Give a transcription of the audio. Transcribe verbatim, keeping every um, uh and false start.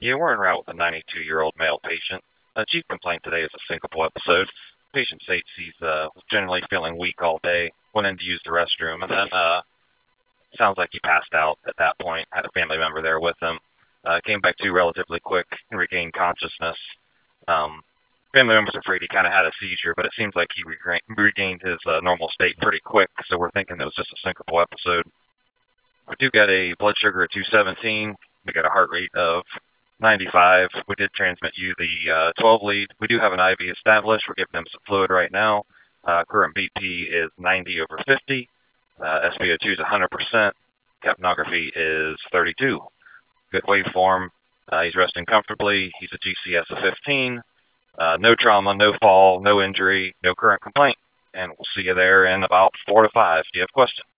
Yeah, we're en route with a ninety-two-year-old male patient. A chief complaint today is a syncopal episode. Patient states he's uh, generally feeling weak all day, went in to use the restroom, and then uh, sounds like he passed out at that point, had a family member there with him. Uh, came back to relatively quick and regained consciousness. Um, family members are afraid he kind of had a seizure, but it seems like he regained, regained his uh, normal state pretty quick, so we're thinking it was just a syncopal episode. We do get a blood sugar of two seventeen. We got a heart rate of ninety-five. We did transmit you the uh, twelve lead. We do have an I V established. We're giving them some fluid right now. Uh, current B P is ninety over fifty. Uh, S p O two is one hundred percent. Capnography is thirty-two. Good waveform. Uh, he's resting comfortably. He's a G C S of fifteen. Uh, no trauma, no fall, no injury, no current complaint. And we'll see you there in about four to five. Do you have questions?